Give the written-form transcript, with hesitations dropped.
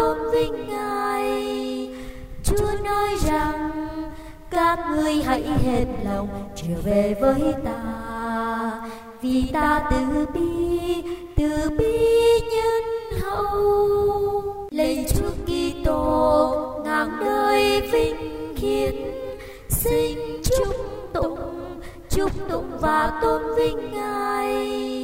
tôn vinh Ngài. Chúa nói rằng các ngươi hãy hết lòng trở về với ta, vì ta từ bi nhân hậu. Lạy Chúa Kitô ngàn đời vinh hiển, xin chúc tụng và tôn vinh Ngài.